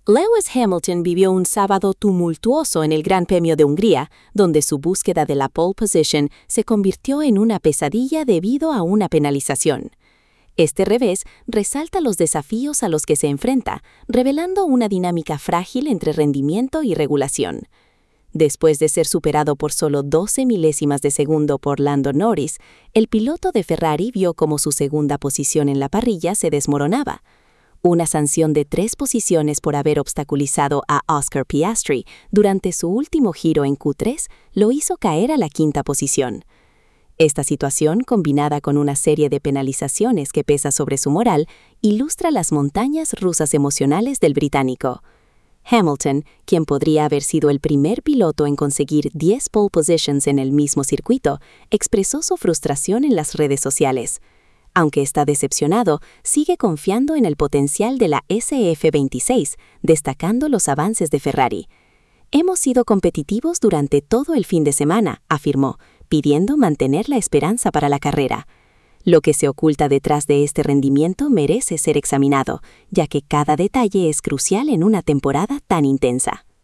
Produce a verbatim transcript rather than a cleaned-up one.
Lewis Hamilton vivió un sábado tumultuoso en el Gran Premio de Hungría, donde su búsqueda de la pole position se convirtió en una pesadilla debido a una penalización. Este revés resalta los desafíos a los que se enfrenta, revelando una dinámica frágil entre rendimiento y regulación. Después de ser superado por solo doce milésimas de segundo por Lando Norris, el piloto de Ferrari vio cómo su segunda posición en la parrilla se desmoronaba. Una sanción de tres posiciones por haber obstaculizado a Oscar Piastri durante su último giro en Q tres lo hizo caer a la quinta posición. Esta situación, combinada con una serie de penalizaciones que pesa sobre su moral, ilustra las montañas rusas emocionales del británico. Hamilton, quien podría haber sido el primer piloto en conseguir diez pole positions en el mismo circuito, expresó su frustración en las redes sociales. Aunque está decepcionado, sigue confiando en el potencial de la S F veintiséis, destacando los avances de Ferrari. «Hemos sido competitivos durante todo el fin de semana», afirmó, pidiendo mantener la esperanza para la carrera. Lo que se oculta detrás de este rendimiento merece ser examinado, ya que cada detalle es crucial en una temporada tan intensa.